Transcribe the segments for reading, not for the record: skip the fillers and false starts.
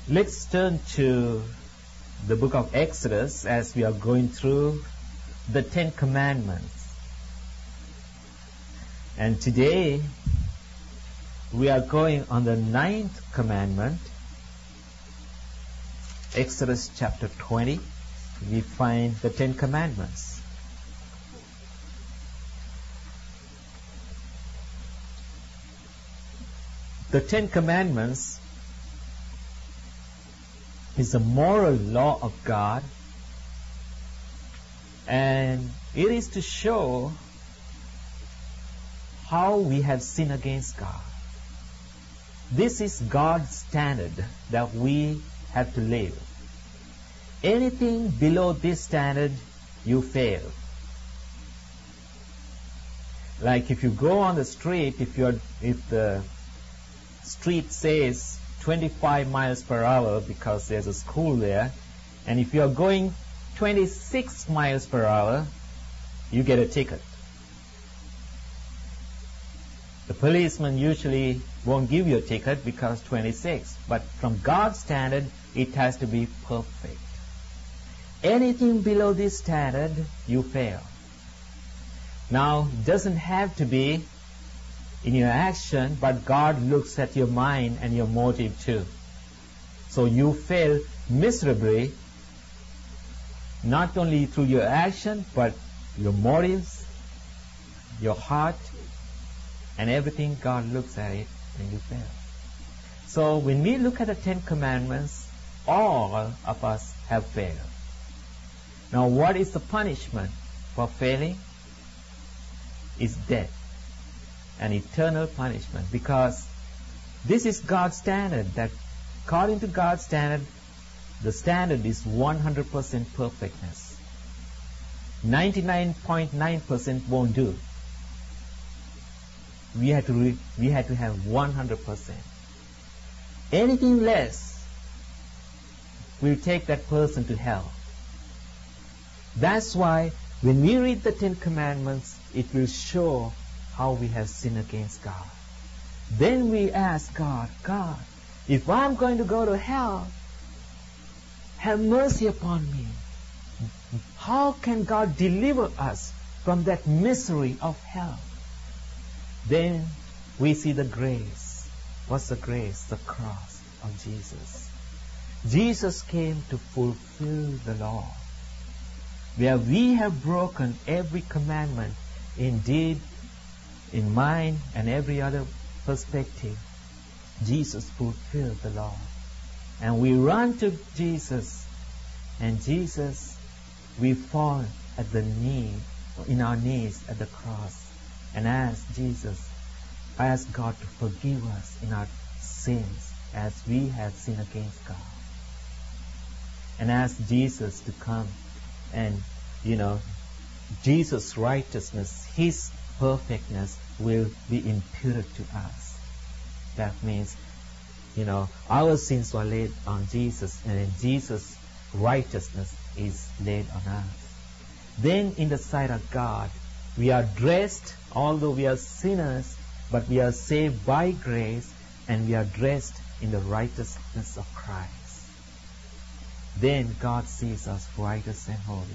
Let's turn to the book of Exodus as we are going through the 10 Commandments. And today we are going on the 9th commandment. Exodus chapter 20, we find the 10 Commandments. The 10 Commandments is a moral law of God, and it is to show how we have sinned against God. This is God's standard that we have to live. Anything below this standard, you fail. Like if you go on the street, if the street says 25 miles per hour because there's a school there, and if you're going 26 miles per hour, you get a ticket. The policeman usually won't give you a ticket because 26, but from God's standard, it has to be perfect. Anything below this standard, you fail. Now, it doesn't have to be in your action, but God looks at your mind and your motive too. So you fail miserably, not only through your action, but your motives, your heart, and everything. God looks at it and you fail. So when we look at the 10 Commandments, all of us have failed. Now what is the punishment for failing? Is death. An eternal punishment, because this is God's standard, that according to God's standard, the standard is 100% perfectness. 99.9% won't do. We had to have 100%. Anything less will take that person to hell. That's why when we read the 10 Commandments, it will show how we have sinned against God. Then we ask God, if I'm going to go to hell, have mercy upon me. How can God deliver us from that misery of hell? Then we see the grace. What's the grace? The cross of Jesus. Jesus came to fulfill the law. Where we have broken every commandment in deed, in mind, and every other perspective, Jesus fulfilled the law. And we run to Jesus, and Jesus, we fall at the knee, in our knees at the cross, and ask God to forgive us in our sins as we have sinned against God. And ask Jesus to come and, Jesus' righteousness, His perfectness will be imputed to us. That means, our sins were laid on Jesus, and then Jesus' righteousness is laid on us. Then in the sight of God, we are dressed, although we are sinners, but we are saved by grace, and we are dressed in the righteousness of Christ. Then God sees us righteous and holy.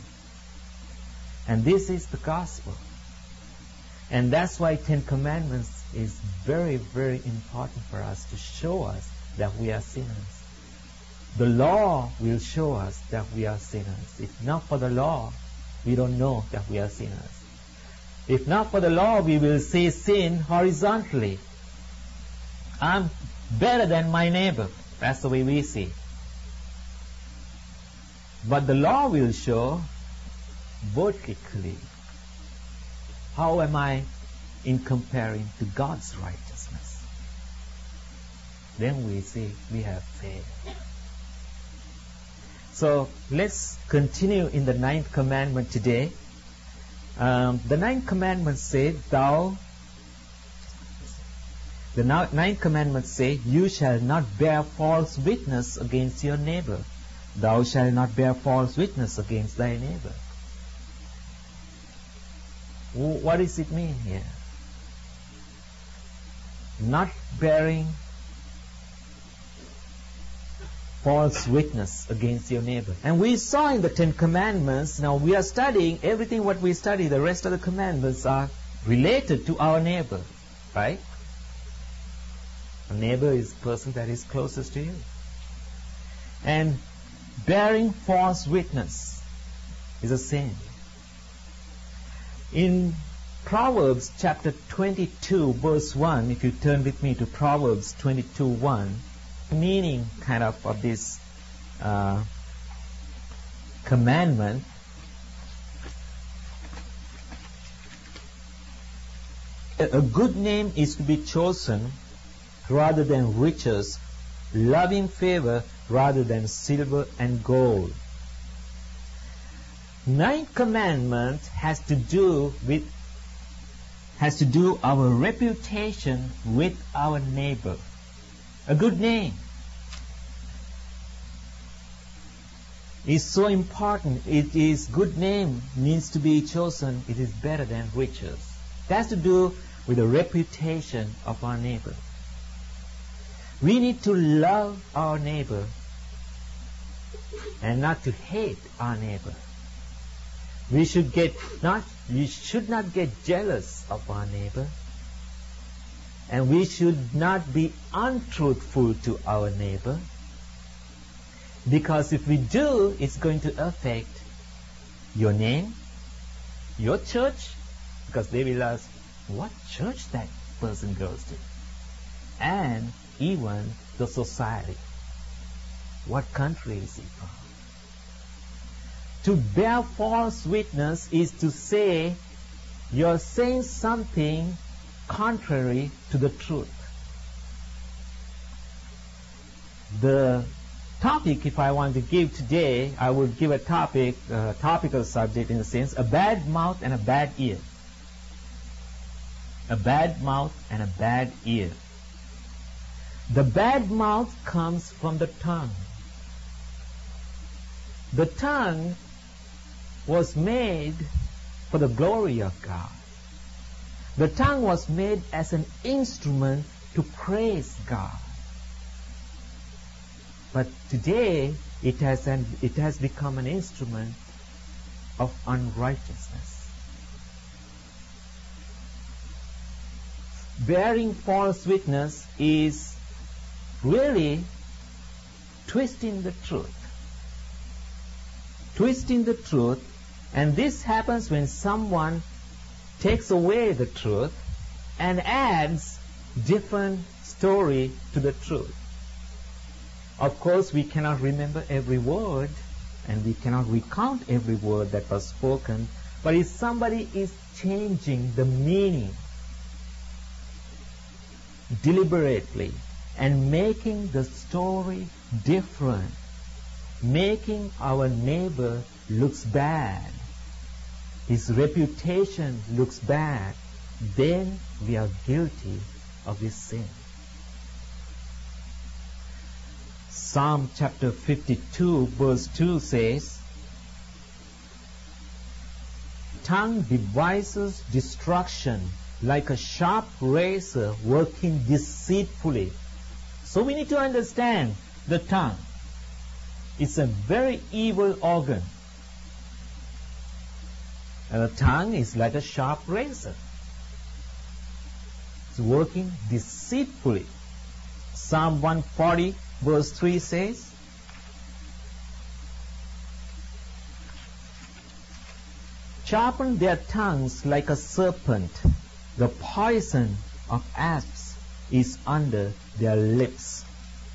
And this is the gospel. And that's why 10 Commandments is very, very important for us, to show us that we are sinners. The law will show us that we are sinners. If not for the law, we don't know that we are sinners. If not for the law, we will see sin horizontally. I'm better than my neighbor. That's the way we see. But the law will show vertically. How am I in comparing to God's righteousness? Then we see we have failed. So let's continue in the 9th commandment today. The 9th commandment says, the 9th commandment says, you shall not bear false witness against your neighbor. Thou shalt not bear false witness against thy neighbor. What does it mean here? Not bearing false witness against your neighbor. And we saw in the 10 Commandments, now we are studying, everything what we study, the rest of the commandments are related to our neighbor, right? A neighbor is the person that is closest to you. And bearing false witness is a sin. In Proverbs chapter 22 verse 1, if you turn with me to Proverbs 22:1, meaning kind of this commandment, a good name is to be chosen rather than riches, loving favor rather than silver and gold. 9th commandment has to do our reputation with our neighbor. A good name is so important. It is good name needs to be chosen. It is better than riches. It has to do with the reputation of our neighbor. We need to love our neighbor and not to hate our neighbor. We should not get jealous of our neighbor, and we should not be untruthful to our neighbor, because if we do, it's going to affect your name, your church, because they will ask what church that person goes to, and even the society. What country is he from? To bear false witness is to say you're saying something contrary to the truth. The topic, if I want to give today, I would give a topical subject in a sense, a bad mouth and a bad ear. A bad mouth and a bad ear. The bad mouth comes from the tongue. The tongue was made for the glory of God. The tongue was made as an instrument to praise God. But today it has become an instrument of unrighteousness. Bearing false witness is really twisting the truth. Twisting the truth, and this happens when someone takes away the truth and adds different story to the truth. Of course, we cannot remember every word, and we cannot recount every word that was spoken, but if somebody is changing the meaning deliberately and making the story different, making our neighbor looks bad, his reputation looks bad, then we are guilty of this sin. Psalm chapter 52 verse 2 says, tongue devises destruction like a sharp razor working deceitfully. So we need to understand the tongue. It's a very evil organ. And the tongue is like a sharp razor. It's working deceitfully. Psalm 140 verse 3 says, sharpen their tongues like a serpent. The poison of asps is under their lips.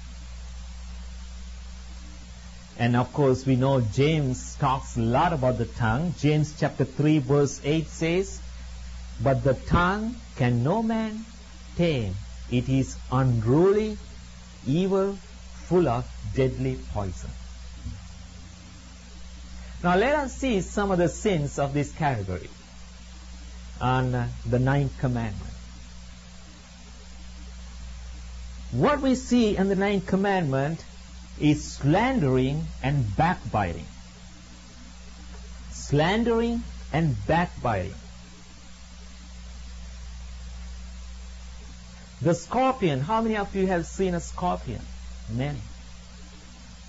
And of course we know James talks a lot about the tongue. James chapter 3 verse 8 says, but the tongue can no man tame. It is unruly, evil, full of deadly poison. Now let us see some of the sins of this category on the 9th commandment. What we see in the 9th commandment is slandering and backbiting. Slandering and backbiting. The scorpion. How many of you have seen a scorpion? Many.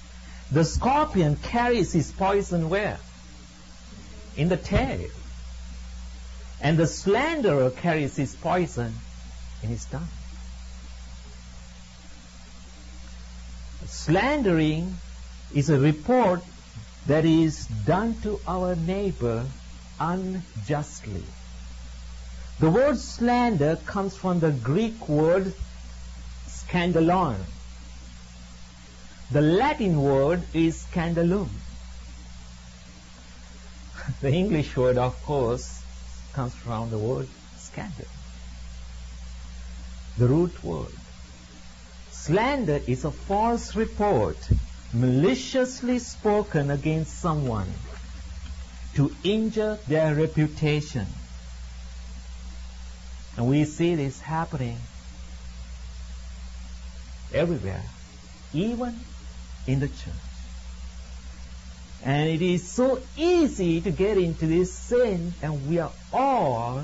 The scorpion carries his poison where? In the tail. And the slanderer carries his poison in his tongue. Slandering is a report that is done to our neighbor unjustly. The word slander comes from the Greek word scandalon. The Latin word is scandalum. The English word, of course, comes from the word scandal. The root word. Slander is a false report maliciously spoken against someone to injure their reputation. And we see this happening everywhere, even in the church. And it is so easy to get into this sin, and we are all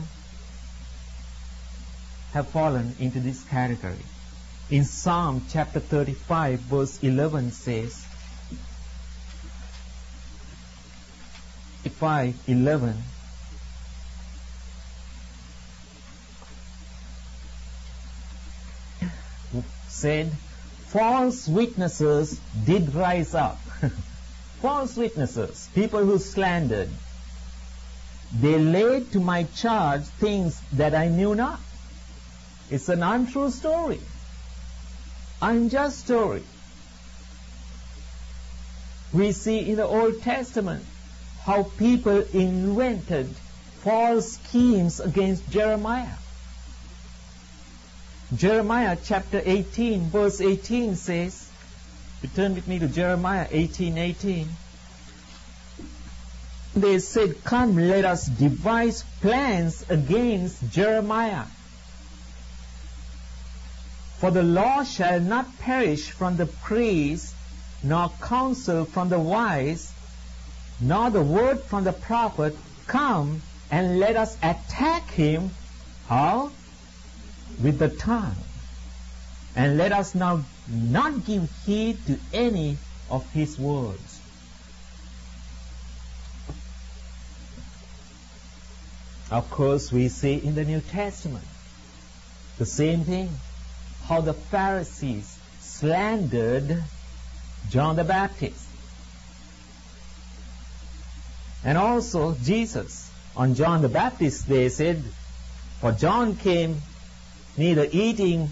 have fallen into this category. In Psalm chapter 35, verse 11 says, 35:11, said, false witnesses did rise up. False witnesses, people who slandered. They laid to my charge things that I knew not. It's an untrue story. Unjust story. We see in the Old Testament how people invented false schemes against Jeremiah. Jeremiah chapter 18, verse 18 says, you turn with me to Jeremiah 18:18. They said, come, let us devise plans against Jeremiah. For the law shall not perish from the priest, nor counsel from the wise, nor the word from the prophet. Come and let us attack him. How? With the tongue. And let us now not give heed to any of his words. Of course, we see in the New Testament the same thing. How the Pharisees slandered John the Baptist. And also Jesus. On John the Baptist they said, for John came neither eating,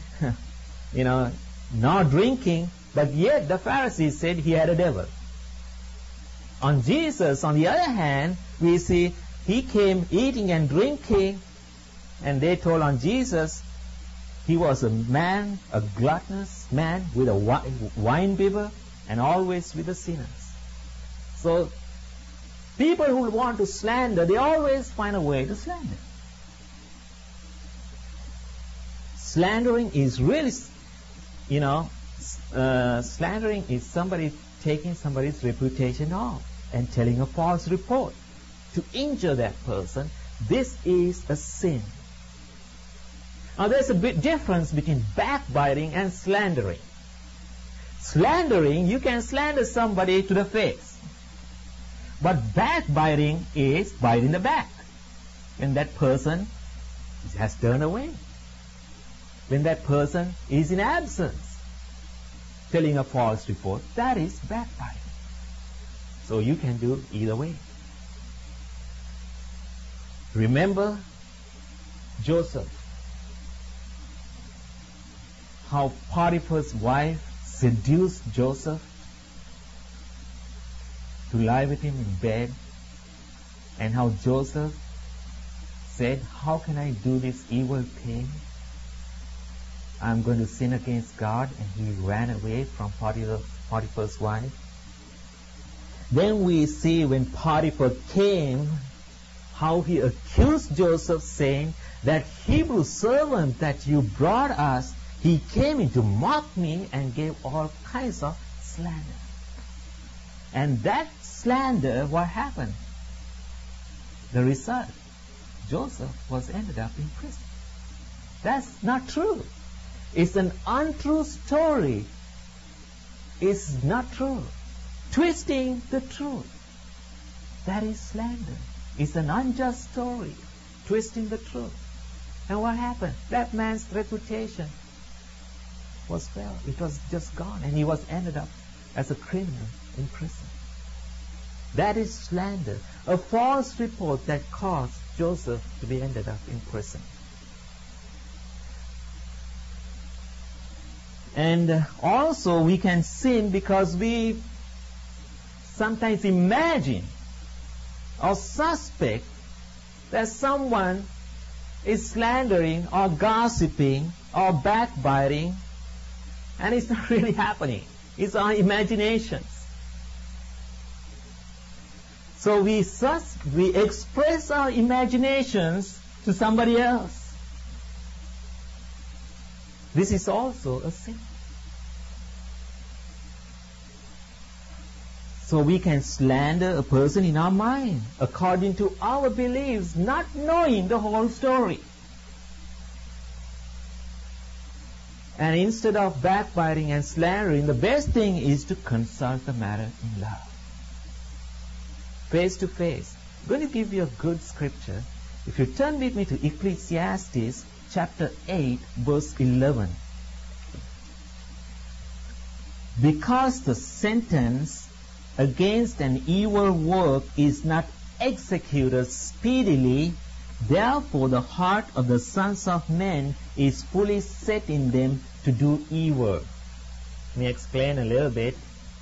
nor drinking, but yet the Pharisees said he had a devil. On Jesus, on the other hand, we see he came eating and drinking, and they told on Jesus he was a man, a gluttonous man with a wine bibber, and always with the sinners. So people who want to slander, they always find a way to slander. Slandering is really, slandering is somebody taking somebody's reputation off and telling a false report to injure that person. This is a sin. Now there's a big difference between backbiting and slandering. Slandering, you can slander somebody to the face. But backbiting is bite in the back. When that person has turned away. When that person is in absence, telling a false report, that is backbiting. So you can do either way. Remember Joseph, how Potiphar's wife seduced Joseph to lie with him in bed, and how Joseph said, how can I do this evil thing? I'm going to sin against God, and he ran away from Potiphar's wife. Then we see when Potiphar came, how he accused Joseph, saying, that Hebrew servant that you brought us, he came in to mock me and gave all kinds of slander. And that slander, what happened? The result, Joseph was ended up in prison. That's not true. It's an untrue story. It's not true. twisting the truth. That is slander. It's an unjust story, twisting the truth. And what happened? That man's reputation was well. It was just gone, and he was ended up as a criminal in prison. That is slander, a false report that caused Joseph to be ended up in prison. And also we can sin because we sometimes imagine or suspect that someone is slandering or gossiping or backbiting, and it's not really happening. It's our imaginations. So we express our imaginations to somebody else. This is also a sin. So we can slander a person in our mind according to our beliefs, not knowing the whole story. And instead of backbiting and slandering, the best thing is to consult the matter in love. Face to face. I'm going to give you a good scripture. If you turn with me to Ecclesiastes chapter 8, verse 11. Because the sentence against an evil work is not executed speedily, therefore the heart of the sons of men is fully set in them to do evil. Let me explain a little bit.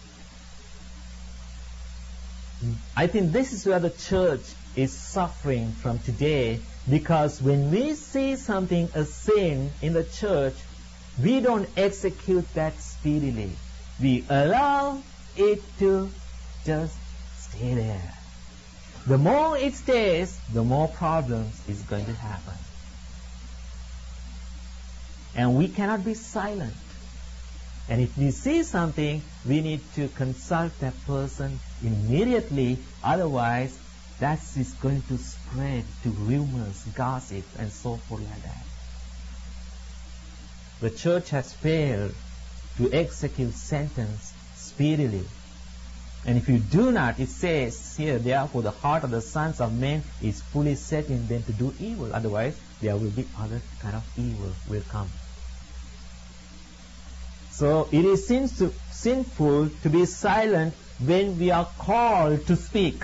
I think this is where the church is suffering from today, because when we see something, a sin in the church, we don't execute that speedily. We allow it to just stay there. The more it stays, the more problems is going to happen. And we cannot be silent. And if we see something, we need to consult that person immediately. Otherwise, that is going to spread to rumors, gossip, and so forth like that. The church has failed to execute sentence speedily. And if you do not, it says here, therefore the heart of the sons of men is fully set in them to do evil. Otherwise, there will be other kind of evil will come. So it is sinful to be silent when we are called to speak.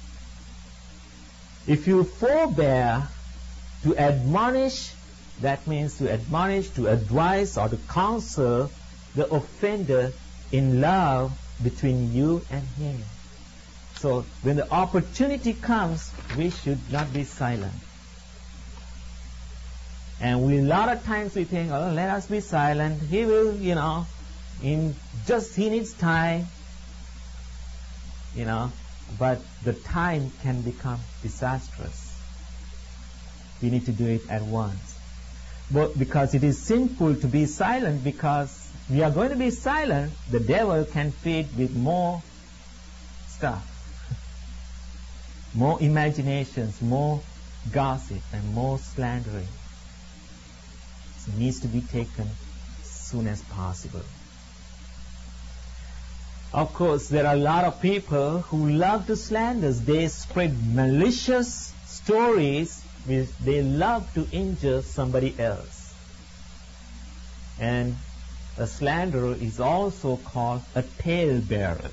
If you forbear to admonish, that means to admonish, to advise, or to counsel the offender in love between you and him. So when the opportunity comes, we should not be silent. And a lot of times we think, oh, let us be silent. He will, he needs time, but the time can become disastrous. We need to do it at once. But because it is sinful to be silent, because we are going to be silent, the devil can feed with more stuff, more imaginations, more gossip, and more slandering. It needs to be taken as soon as possible. Of course, there are a lot of people who love to slander. They spread malicious stories which they love to injure somebody else. And a slanderer is also called a talebearer.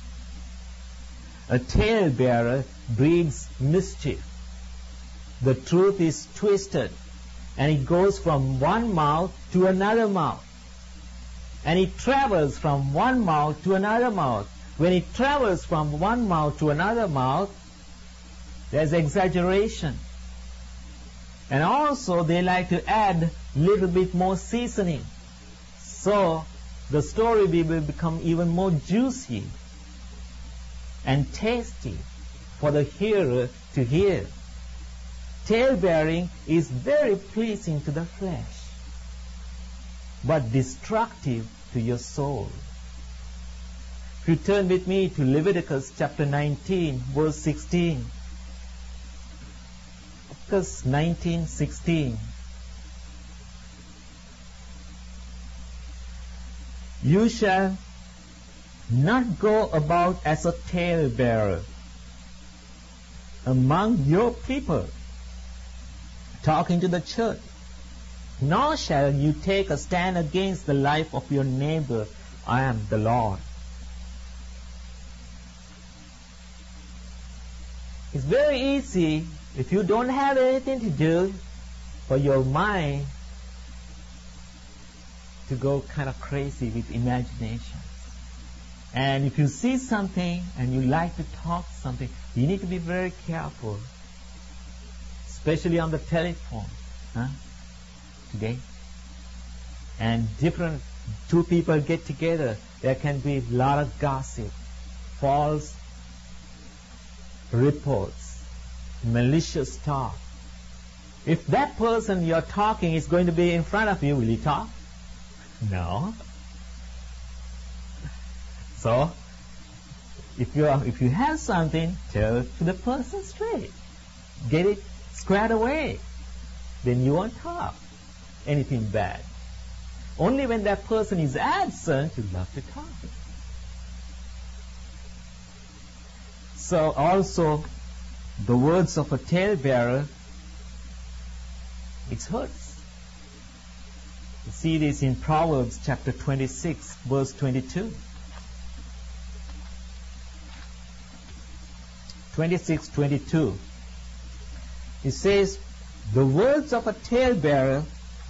A talebearer breeds mischief. The truth is twisted, and it goes from one mouth to another mouth. And it travels from one mouth to another mouth. When it travels from one mouth to another mouth, there's exaggeration. And also they like to add a little bit more seasoning. So the story will become even more juicy and tasty for the hearer to hear. Talebearing is very pleasing to the flesh, but destructive to your soul. If you turn with me to Leviticus chapter 19, verse 16. Leviticus 19:16. You shall not go about as a talebearer among your people, talking to the church, nor shall you take a stand against the life of your neighbor. I am the Lord. It's very easy, if you don't have anything to do, for your mind to go kind of crazy with imagination. And if you see something and you like to talk something, you need to be very careful, especially on the telephone today. And two people get together, there can be a lot of gossip, false reports, malicious talk. If that person you're talking is going to be in front of you, will you talk? No. So, if you have something, tell it to the person straight. Get it squared away. Then you won't talk anything bad. Only when that person is absent, you love to talk. So also, the words of a talebearer, it hurts. You see this in Proverbs chapter 26, verse 22. 26:22. It says, the words of a talebearer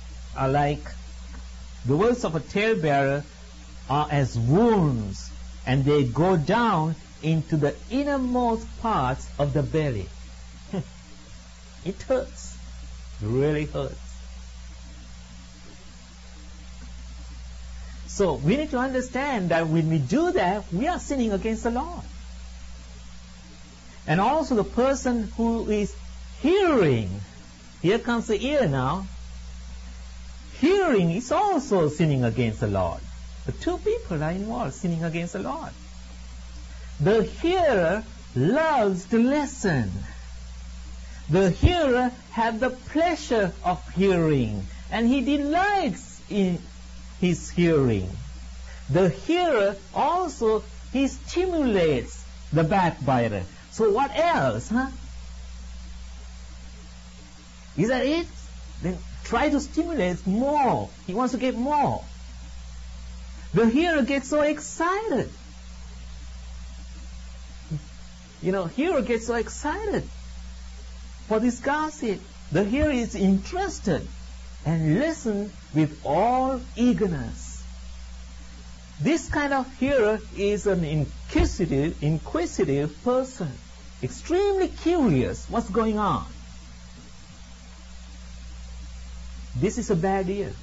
are as wounds, and they go down into the innermost parts of the belly. It hurts. It really hurts. So we need to understand that when we do that, we are sinning against the Lord. And also the person who is hearing, here comes the ear now, hearing is also sinning against the Lord. The two people are involved, sinning against the Lord. The hearer loves to listen. The hearer has the pleasure of hearing, and he delights in his hearing. The hearer also, he stimulates the backbiter. So what else, Is that it? Then try to stimulate more. He wants to get more. The hearer gets so excited. Hearer gets so excited for this gossip. The hearer is interested and listen with all eagerness. This kind of hearer is an inquisitive person, extremely curious what's going on. This is a bad ear.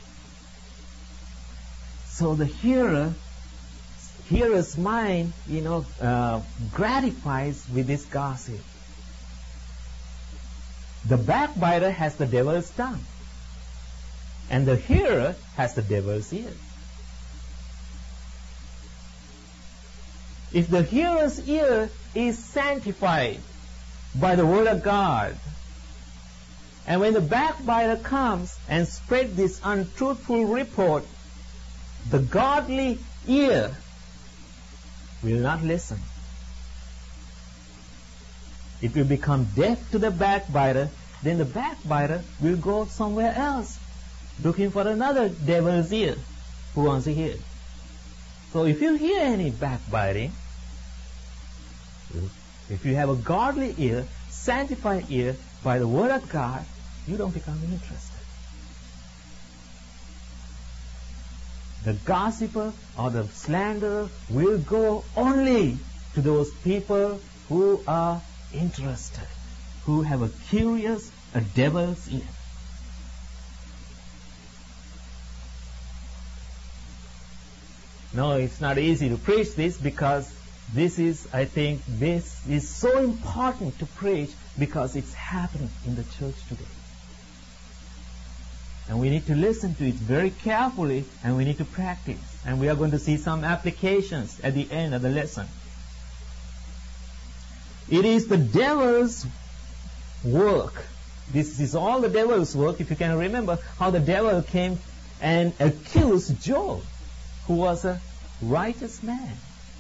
So the hearer's mind, gratifies with this gossip. The backbiter has the devil's tongue, and the hearer has the devil's ear. If the hearer's ear is sanctified by the word of God, and when the backbiter comes and spread this untruthful report, the godly ear will not listen. It will become deaf to the backbiter. Then the backbiter will go somewhere else, looking for another devil's ear who wants to hear. So if you hear any backbiting, if you have a godly ear, sanctified ear by the word of God, you don't become interested. The gossiper or the slanderer will go only to those people who are interested, who have a devil's ear. No, it's not easy to preach this, because this is so important to preach, because it's happening in the church today. And we need to listen to it very carefully, and we need to practice. And we are going to see some applications at the end of the lesson. It is the devil's work. This is all the devil's work. If you can remember how the devil came and accused Job, who was a righteous man.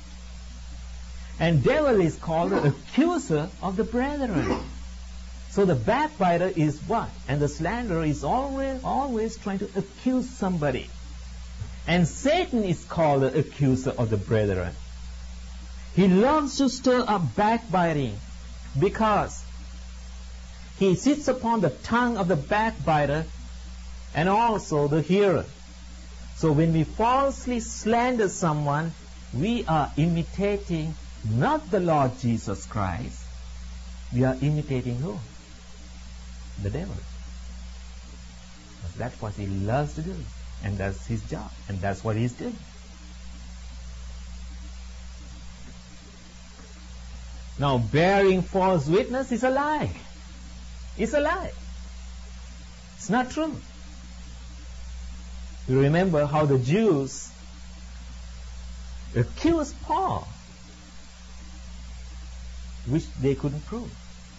And devil is called the accuser of the brethren. So the backbiter is what? And the slanderer is always trying to accuse somebody. And Satan is called the accuser of the brethren. He loves to stir up backbiting because he sits upon the tongue of the backbiter and also the hearer. So when we falsely slander someone, we are imitating not the Lord Jesus Christ. We are imitating who? The devil. That's what he loves to do. And that's his job. And that's what he's doing. Now, bearing false witness is a lie. It's a lie. It's not true. You remember how the Jews accused Paul, which they couldn't prove.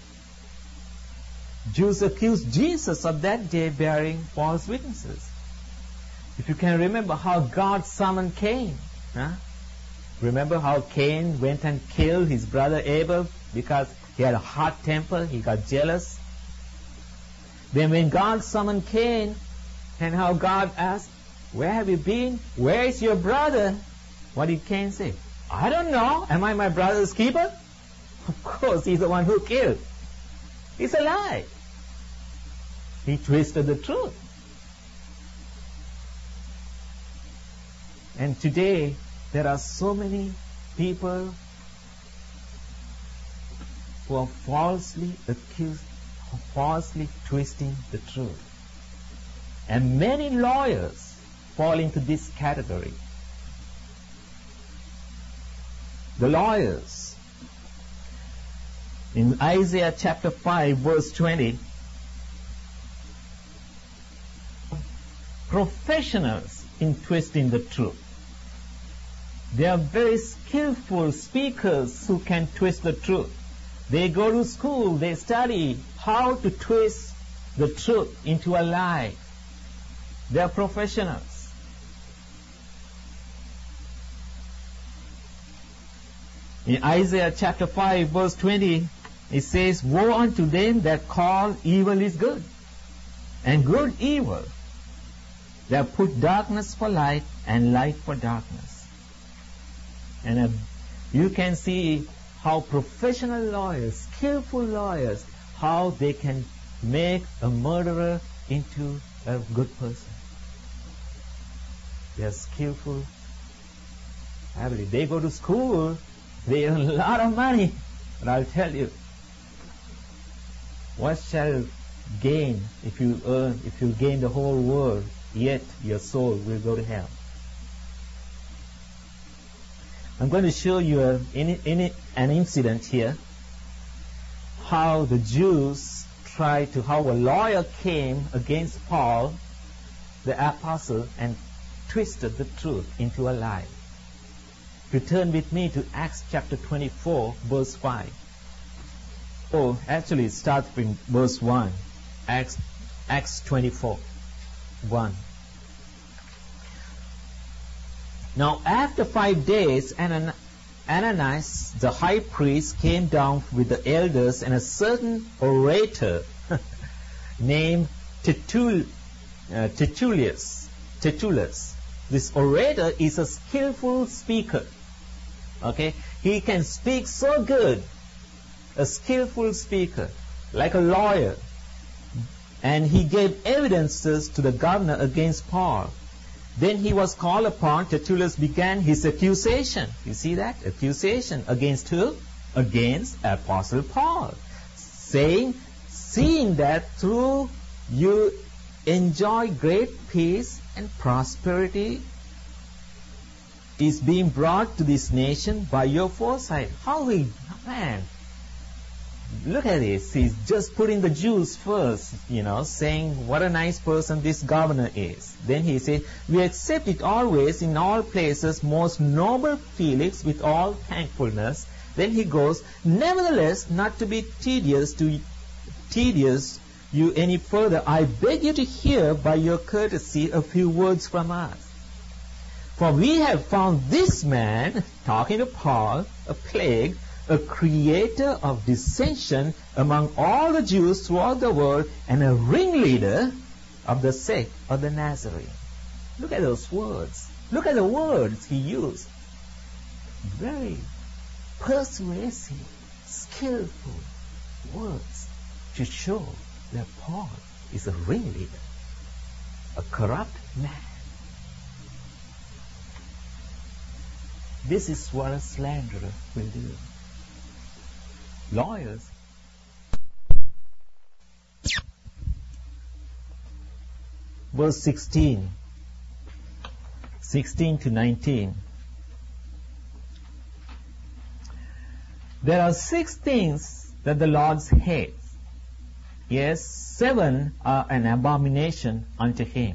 Jews accused Jesus of that day bearing false witnesses. If you can remember how God summoned Cain. Remember how Cain went and killed his brother Abel because he had a hot temper, he got jealous. Then when God summoned Cain, and how God asked, "Where have you been? Where is your brother?" What did Cain say? "I don't know. Am I my brother's keeper?" Of course, he's the one who killed. It's a lie. He twisted the truth. And today, there are so many people who are falsely accused, falsely twisting the truth. And many lawyers fall into this category. The lawyers, in Isaiah chapter 5 verse 20, professionals in twisting the truth. They are very skillful speakers who can twist the truth. They go to school, they study how to twist the truth into a lie. They are professionals. In Isaiah chapter 5 verse 20, it says, "Woe unto them that call evil is good, and good evil. They have put darkness for light and light for darkness." And you can see how professional lawyers, skillful lawyers, how they can make a murderer into a good person. They are skillful. I believe they go to school, they earn a lot of money. But I'll tell you, what shall you gain if you gain the whole world, yet your soul will go to hell? I'm going to show you an incident here, how the Jews how a lawyer came against Paul, the apostle, and twisted the truth into a lie. If you turn with me to Acts chapter 24, verse 5. Oh, actually it starts from verse 1. Acts 24, 1. Now after 5 days, Ananias the high priest came down with the elders and a certain orator named Tertullus. This orator is a skillful speaker. Okay, he can speak so good, a skillful speaker, like a lawyer. And he gave evidences to the governor against Paul. Then he was called upon. Tertullus began his accusation. You see that? Accusation against who? Against Apostle Paul. Saying, "Seeing that through you enjoy great peace and prosperity is being brought to this nation by your foresight." Man, look at this. He's just putting the Jews first, saying what a nice person this governor is. Then he said, "We accept it always in all places, most noble Felix, with all thankfulness." Then he goes, "Nevertheless, not to be tedious you any further, I beg you to hear by your courtesy a few words from us." For we have found this man, talking to Paul, a plague, a creator of dissension among all the Jews throughout the world, and a ringleader of the sect of the Nazarene. Look at those words. Look at the words he used. Very persuasive, skillful words to show that Paul is a ringleader, a corrupt man. This is what a slanderer will do. Lawyers verse 16 to 19. There are 6 things that the Lord hates. Yes, 7 are an abomination unto him.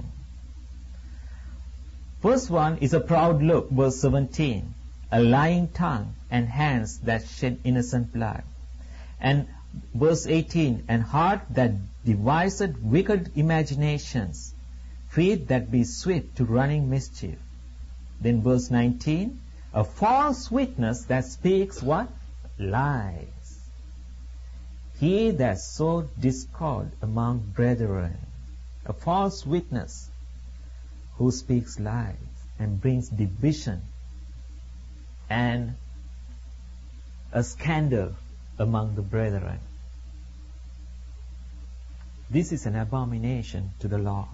First one is a proud look, verse 17, a lying tongue and hands that shed innocent blood. And verse 18, an heart that deviseth wicked imaginations, feet that be swift to running mischief. Then verse 19, a false witness that speaks what? Lies. He that sowed discord among brethren, a false witness who speaks lies and brings division and a scandal among the brethren. This is an abomination to the Lord.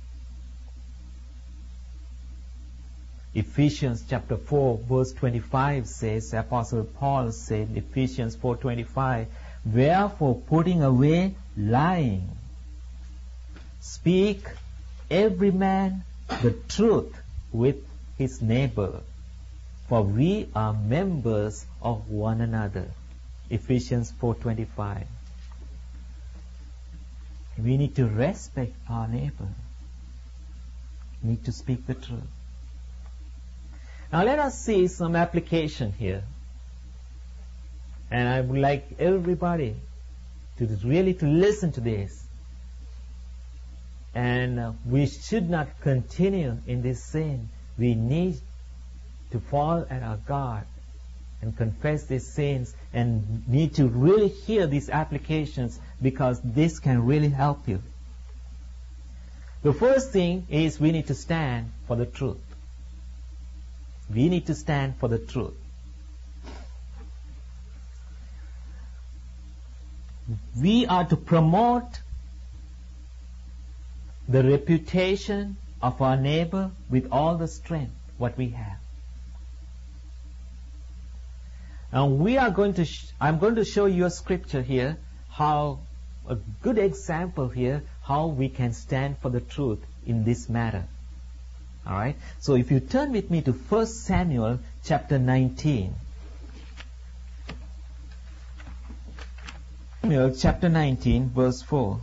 Ephesians chapter 4 verse 25 says, Apostle Paul said, Ephesians 4:25, wherefore putting away lying, speak every man the truth with his neighbor, for we are members of one another. Ephesians 4:25. We need to respect our neighbor. We need to speak the truth. Now let us see some application here. And I would like everybody to really listen to this. And we should not continue in this sin. We need to fall at our God and confess these sins, and need to really hear these applications, because this can really help you. The first thing is we need to stand for the truth. We need to stand for the truth. We are to promote the reputation of our neighbor with all the strength what we have. Now I'm going to show you a scripture here, how a good example here, how we can stand for the truth in this matter. Alright, so if you turn with me to 1 Samuel chapter 19. Samuel chapter 19 verse 4.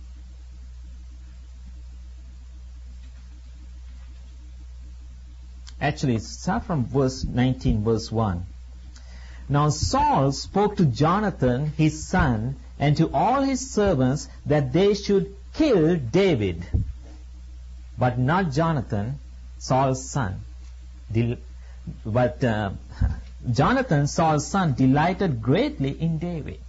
Actually, start from verse 19, verse 1. Now Saul spoke to Jonathan his son and to all his servants that they should kill David, but not Jonathan, Saul's son. But Jonathan, Saul's son, delighted greatly in David.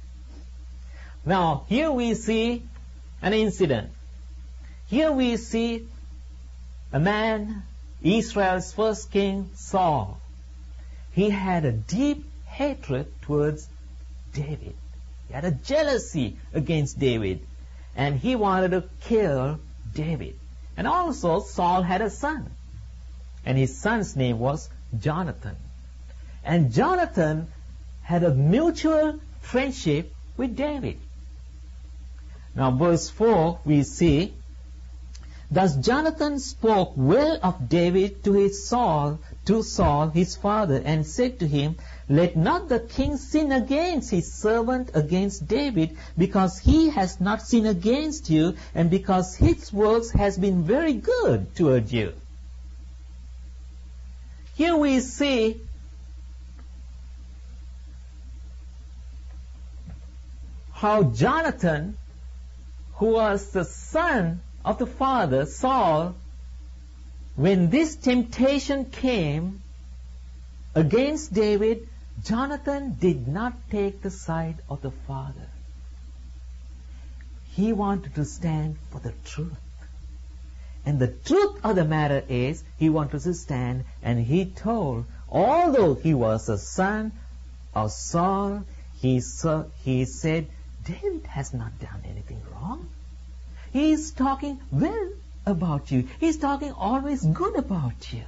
Now, here we see an incident. Here we see a man, Israel's first king, Saul. He had a deep hatred towards David. He had a jealousy against David, and he wanted to kill David. And also Saul had a son, and his son's name was Jonathan. And Jonathan had a mutual friendship with David. Now verse 4 we see, thus Jonathan spoke well of David to Saul his father, and said to him, let not the king sin against his servant against David, because he has not sinned against you, and because his works has been very good toward you. Here we see how Jonathan, who was the son of the father, Saul, when this temptation came against David, Jonathan did not take the side of the father. He wanted to stand for the truth. And the truth of the matter is, he wanted to stand, and he told, although he was a son of Saul, he said, David has not done anything wrong. He is talking well about you. He is talking always good about you.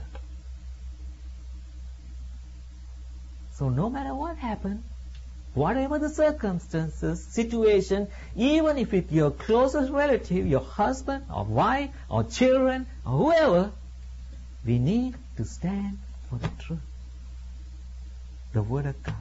So no matter what happened, whatever the circumstances, situation, even if it's your closest relative, your husband or wife or children or whoever, we need to stand for the truth, the Word of God.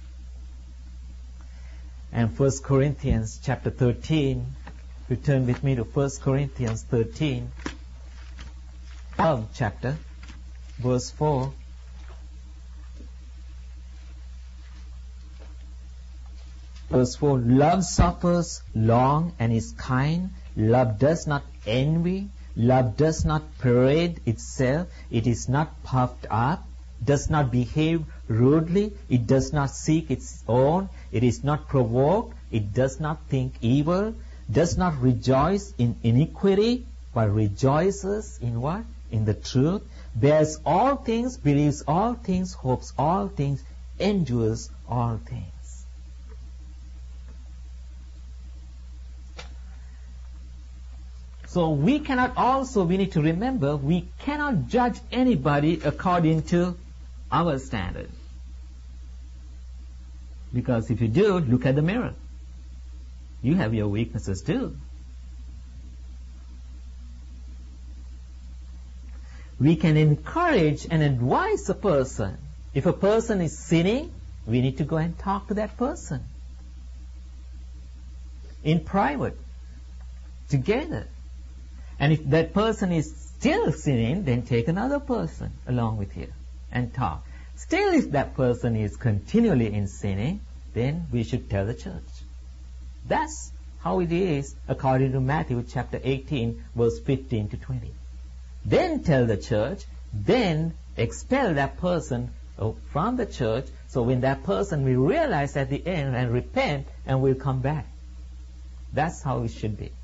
And 1 Corinthians chapter 13, if you turn with me to 1 Corinthians 13, 12th chapter, verse 4. Verse 4, love suffers long and is kind. Love does not envy. Love does not parade itself. It is not puffed up, does not behave rudely. It does not seek its own. It is not provoked. It does not think evil. Does not rejoice in iniquity, but rejoices in what? In the truth. Bears all things, believes all things, hopes all things, endures all things. So we need to remember, we cannot judge anybody according to our standard. Because if you do, look at the mirror. You have your weaknesses too. We can encourage and advise a person. If a person is sinning, we need to go and talk to that person. In private, together. And if that person is still sinning, then take another person along with you and talk. Still, if that person is continually in sinning, then we should tell the church. That's how it is according to Matthew chapter 18, verse 15 to 20. Then tell the church, then expel that person from the church, so when that person will realize at the end and repent and will come back. That's how it should be.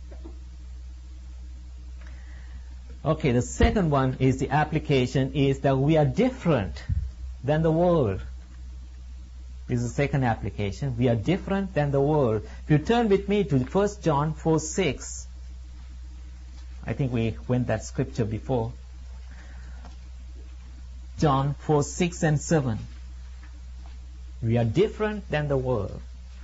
Okay, the second one is the application is that we are different than the world. This is the second application. We are different than the world. If you turn with me to 1 John 4:6, I think we went that scripture before. John 4:6 and 7. We are different than the world.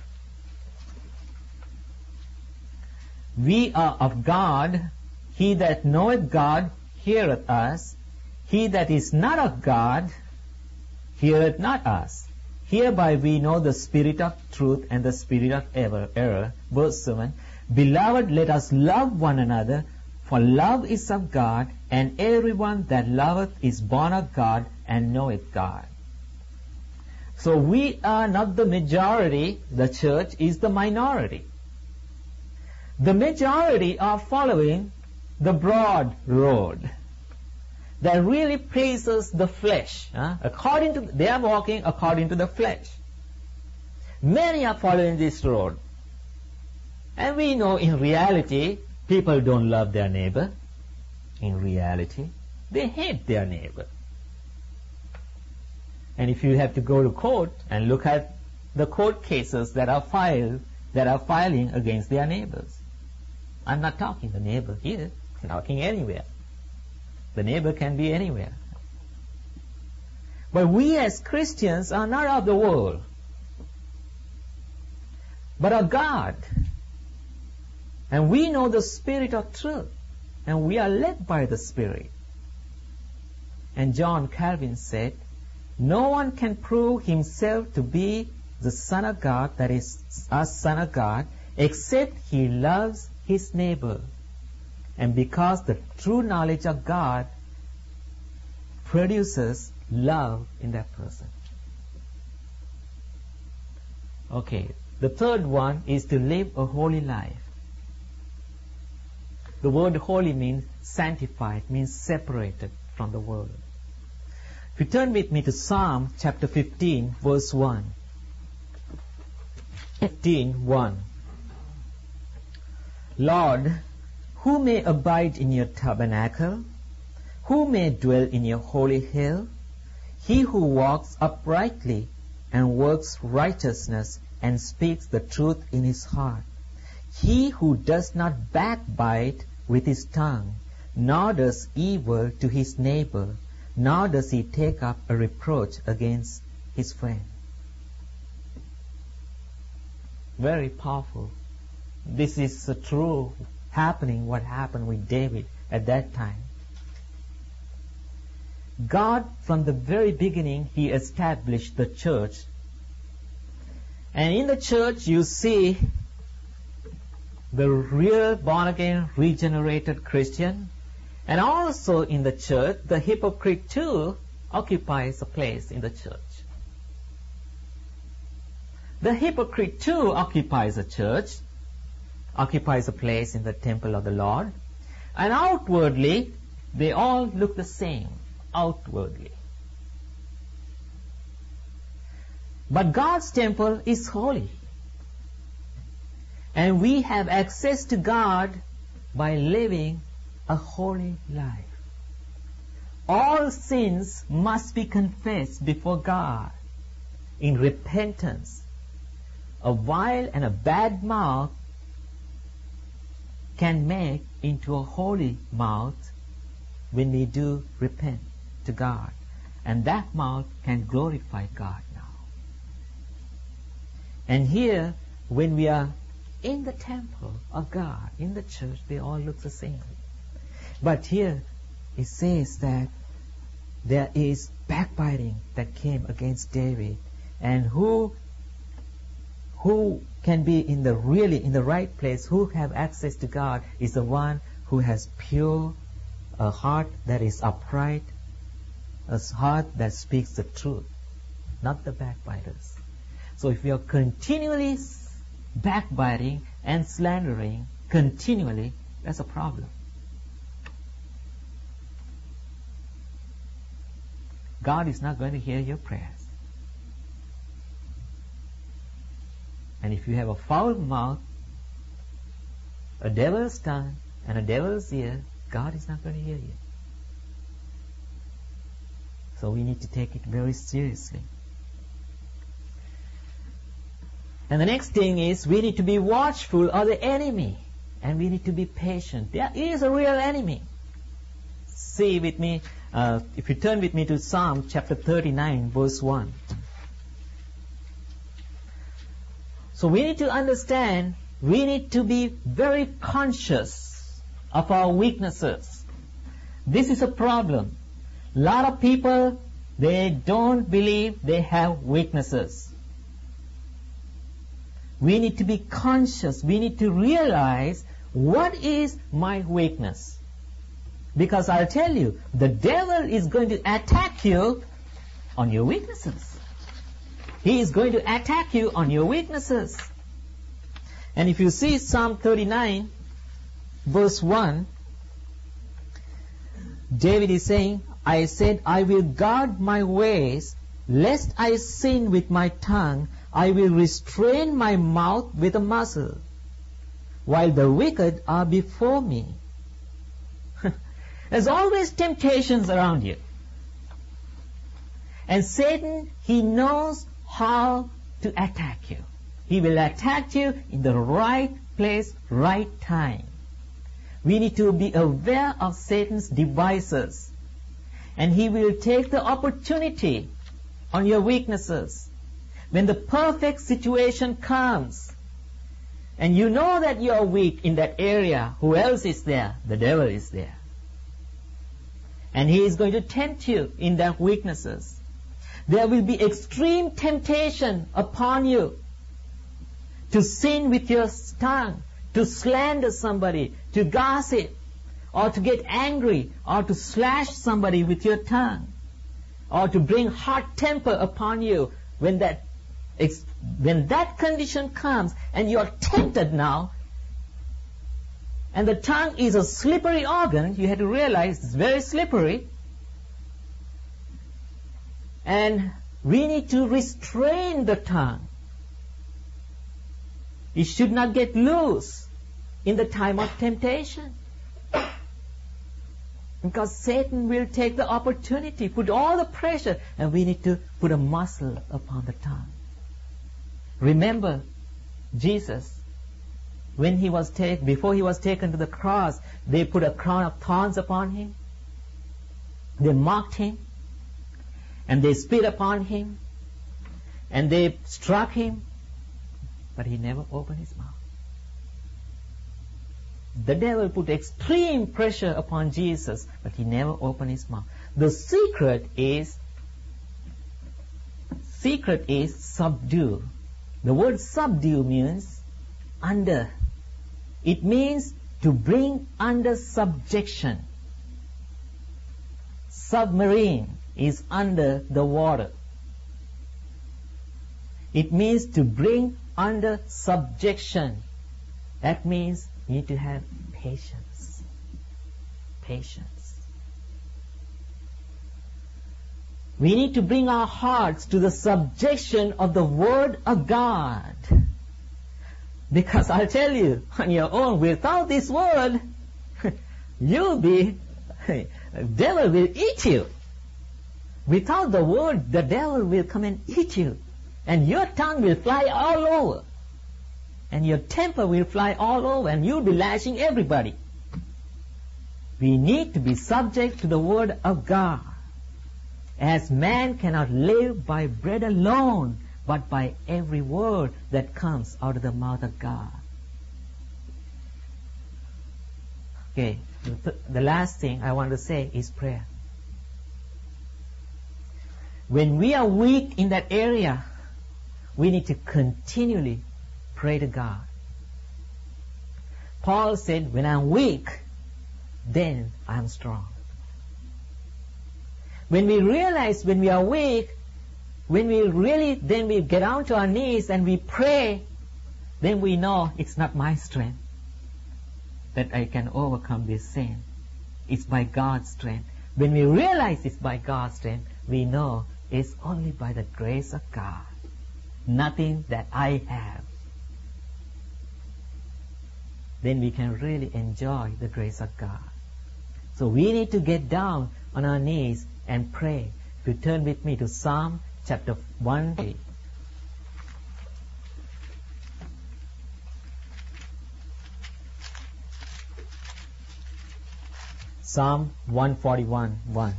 We are of God. He that knoweth God heareth us. He that is not of God heareth not us. Hereby we know the spirit of truth and the spirit of error. Verse 7. Beloved, let us love one another, for love is of God, and everyone that loveth is born of God and knoweth God. So we are not the majority, the church is the minority. The majority are following the broad road that really pleases the flesh. They are walking according to the flesh. Many are following this road. And we know in reality, people don't love their neighbor. In reality, they hate their neighbor. And if you have to go to court and look at the court cases that are filing against their neighbors. I'm not talking the neighbor here. I'm talking anywhere. The neighbor can be anywhere. But we as Christians are not of the world, but of God. And we know the spirit of truth. And we are led by the Spirit. And John Calvin said, no one can prove himself to be the Son of God, that is, a Son of God, except he loves his neighbor. And because the true knowledge of God produces love in that person. Okay, the third one is to live a holy life. The word holy means sanctified, means separated from the world. If you turn with me to Psalm chapter 15, verse 1. 15:1. Lord, who may abide in your tabernacle? Who may dwell in your holy hill? He who walks uprightly and works righteousness and speaks the truth in his heart. He who does not backbite with his tongue, nor does evil to his neighbor, nor does he take up a reproach against his friend. Very powerful. This is true happening, what happened with David at that time. God, from the very beginning, He established the church. And in the church, you see the real born-again, regenerated Christian. And also in the church, the hypocrite too occupies a place in the church. The hypocrite too occupies a church, occupies a place in the temple of the Lord. And outwardly, they all look the same, outwardly. But God's temple is holy. And we have access to God by living a holy life. All sins must be confessed before God in repentance. A vile and a bad mouth can make into a holy mouth when we do repent to God. And that mouth can glorify God now. And here, when we are in the temple of God, in the church, they all look the same. But here, it says that there is backbiting that came against David. And who can be in the right place, who have access to God, is the one who has pure, a heart that is upright, a heart that speaks the truth, not the backbiters. So if we are continually backbiting and slandering continually, that's a problem. God is not going to hear your prayers. And if you have a foul mouth, a devil's tongue, and a devil's ear, God is not going to hear you. So we need to take it very seriously. And the next thing is, we need to be watchful of the enemy. And we need to be patient. There is a real enemy. See with me, if you turn with me to Psalm chapter 39, verse 1. So we need to understand, we need to be very conscious of our weaknesses. This is a problem. A lot of people, they don't believe they have weaknesses. We need to be conscious. We need to realize, what is my weakness? Because I'll tell you, the devil is going to attack you on your weaknesses. He is going to attack you on your weaknesses. And if you see Psalm 39, verse 1, David is saying, I said, I will guard my ways, lest I sin with my tongue. I will restrain my mouth with a muzzle, while the wicked are before me. There's always temptations around you. And Satan, he knows how to attack you. He will attack you in the right place, right time. We need to be aware of Satan's devices. And he will take the opportunity on your weaknesses. When the perfect situation comes, and you know that you are weak in that area, who else is there? The devil is there. And he is going to tempt you in that weaknesses. There will be extreme temptation upon you to sin with your tongue, to slander somebody, to gossip, or to get angry, or to slash somebody with your tongue, or to bring hot temper upon you. When that condition comes and you are tempted now, And the tongue is a slippery organ. You have to realize it's very slippery. And we need to restrain the tongue. It should not get loose in the time of temptation. Because Satan will take the opportunity, put all the pressure, and we need to put a muscle upon the tongue. Remember, Jesus, before he was taken to the cross, they put a crown of thorns upon him. They mocked him, and they spit upon him, and they struck him, but he never opened his mouth. The devil put extreme pressure upon Jesus, but he never opened his mouth. The secret is subdue. The word subdue means under. It means to bring under subjection. Submarine is under the water. It means to bring under subjection. That means you need to have patience. Patience. We need to bring our hearts to the subjection of the Word of God. Because I'll tell you, on your own, without this Word, the devil will eat you. Without the Word, the devil will come and eat you. And your tongue will fly all over. And your temper will fly all over, and you'll be lashing everybody. We need to be subject to the Word of God. As man cannot live by bread alone, but by every word that comes out of the mouth of God. Okay, the last thing I want to say is prayer. When we are weak in that area, we need to continually pray to God. Paul said, when I'm weak, then I'm strong. When we realize when we are weak, then we get down to our knees and we pray, then we know it's not my strength that I can overcome this sin. It's by God's strength. When we realize it's by God's strength, we know it's only by the grace of God. Nothing that I have. Then we can really enjoy the grace of God. So we need to get down on our knees and pray. If you turn with me to Psalm chapter 1. Psalm 141:1.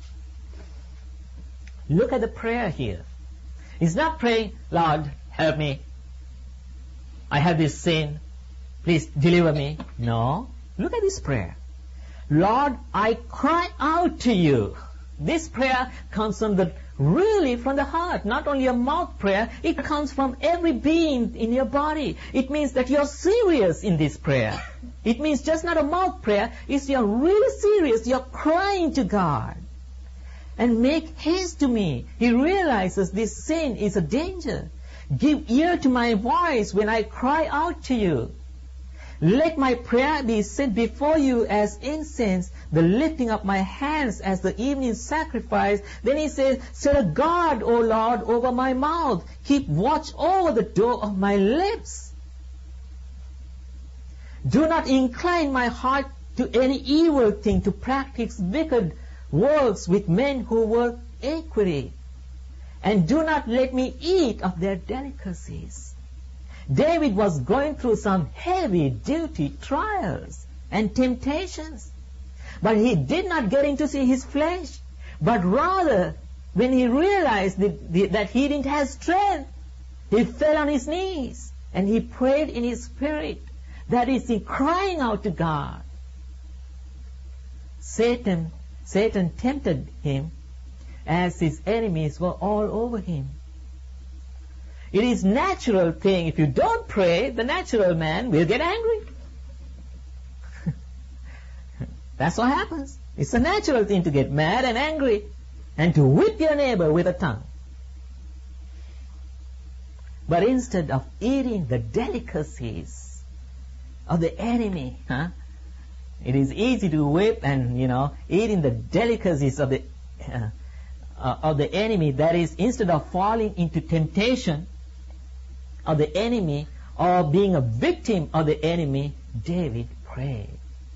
Look at the prayer here. It's not praying, Lord, help me. I have this sin. Please deliver me. No. Look at this prayer. Lord, I cry out to you. This prayer comes from from the heart. Not only a mouth prayer, it comes from every being in your body. It means that you're serious in this prayer. It means just not a mouth prayer. It's you're really serious. You're crying to God. And make haste to me. He realizes this sin is a danger. Give ear to my voice when I cry out to you. Let my prayer be set before you as incense, the lifting up my hands as the evening sacrifice. Then he says, set a guard, O Lord, over my mouth. Keep watch over the door of my lips. Do not incline my heart to any evil thing, to practice wicked works with men who work iniquity. And do not let me eat of their delicacies. David was going through some heavy-duty trials and temptations. But he did not get into see his flesh. But rather, when he realized that he didn't have strength, he fell on his knees and he prayed in his spirit. That is, he crying out to God. Satan tempted him as his enemies were all over him. It is natural thing. If you don't pray, the natural man will get angry. That's what happens. It's a natural thing to get mad and angry and to whip your neighbor with a tongue. But instead of eating the delicacies of the enemy, It is easy to whip and, eat in the delicacies of the enemy. That is, instead of falling into temptation of the enemy or being a victim of the enemy, David prayed.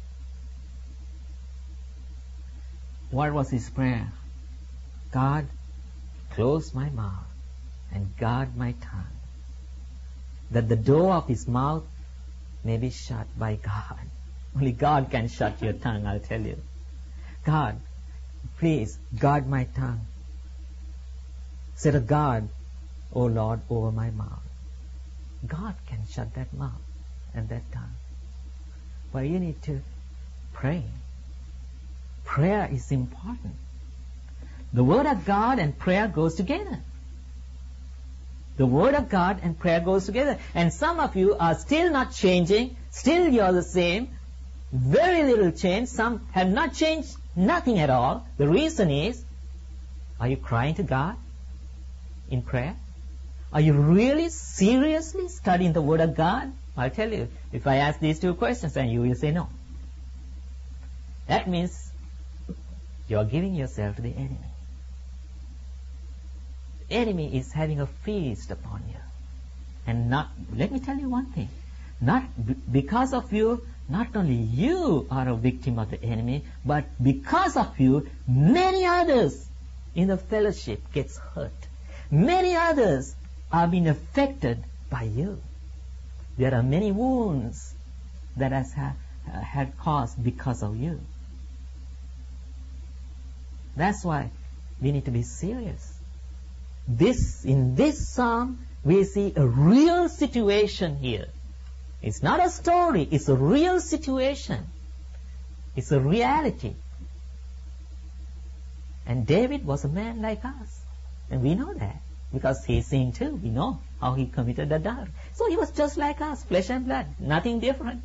What was his prayer? God, close my mouth and guard my tongue, that the door of his mouth may be shut by God. Only God can shut your tongue, I'll tell you. God, please guard my tongue. Set a guard, O Lord, over my mouth. God can shut that mouth and that tongue. But you need to pray. Prayer is important. The Word of God and prayer goes together. The Word of God and prayer goes together. And some of you are still not changing. Still you're the same. Very little change. Some have not changed nothing at all. The reason is, are you crying to God in prayer? Are you really seriously studying the Word of God? I'll tell you, if I ask these two questions and you will say no. That means you're giving yourself to the enemy. The enemy is having a feast upon you. And let me tell you one thing. Because of you, not only you are a victim of the enemy, but because of you, many others in the fellowship gets hurt. Many others are being affected by you. There are many wounds that has had caused because of you. That's why we need to be serious. In this psalm, we see a real situation here. It's not a story, it's a real situation. It's a reality. And David was a man like us. And we know that. Because he sinned too. We know how he committed adultery. So he was just like us, flesh and blood. Nothing different.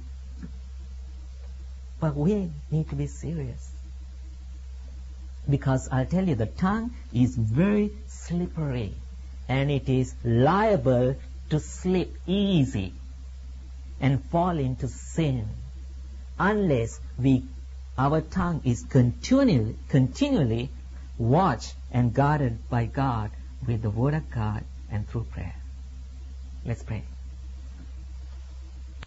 But we need to be serious. Because I'll tell you, the tongue is very slippery. And it is liable to slip easy and fall into sin. Unless our tongue is continually watched and guarded by God with the Word of God and through prayer. Let's pray.